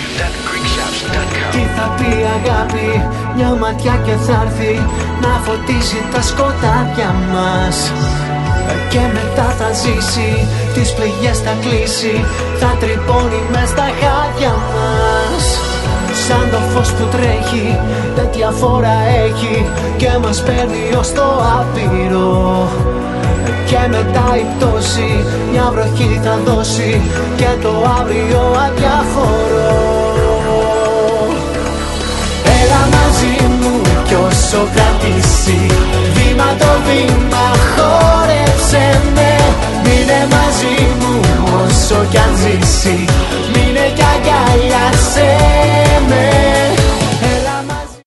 www.greekshops.com. Τι θα πει αγάπη, μια ματιά και θα έρθει να φωτίσει τα σκοτάδια μας. Και μετά θα ζήσει, τις πληγές θα κλείσει, θα τρυπώνει μες στα χάδια μας. Σαν το φως που τρέχει, τέτοια φόρα έχει και μας παίρνει ως το άπειρο. Και μετά η πτώση, μια βροχή θα δώσει και το αύριο αδιάφορο. Έλα μαζί μου κι όσο κρατήσει, βήμα το βήμα χόρεψε με. Μείνε μαζί μου όσο κι αν ζήσει, μείνε κι αγκαλιά